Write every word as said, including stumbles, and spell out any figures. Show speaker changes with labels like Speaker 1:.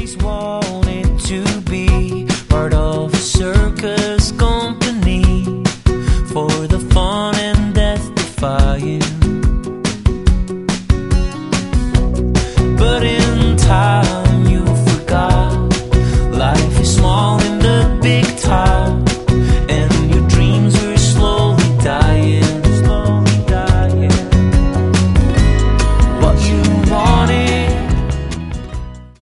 Speaker 1: always wanted to be part of a circus company, for the fun and death defying